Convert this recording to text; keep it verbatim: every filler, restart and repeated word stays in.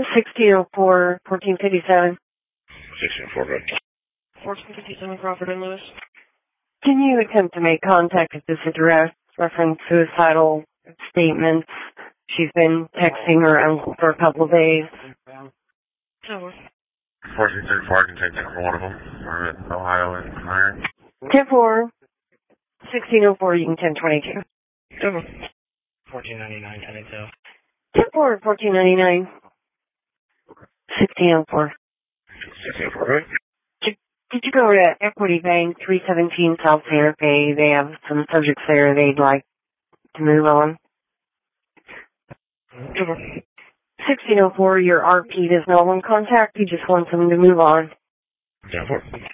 sixteen oh four, fourteen fifty-seven. sixteen oh four, good. fourteen fifty-seven Crawford and Lewis. Can you attempt to make contact at this address, reference suicidal statements? She's been texting her uncle for a couple of days. Tower. fourteen thirty-four, I can take that for one of them. I'm in Ohio and Iron. ten four, sixteen oh four, you can ten twenty-two. Tower. fourteen ninety-nine, ten eighty-two. ten four, fourteen ninety-nine. sixteen oh four. sixteen oh four, right? Did, did you go to Equity Bank, three seventeen South Santa Fe? They have some subjects there they'd like to move on. Tower. sixteen oh four, your R P does not want contact. He just wants them to move on. ten four.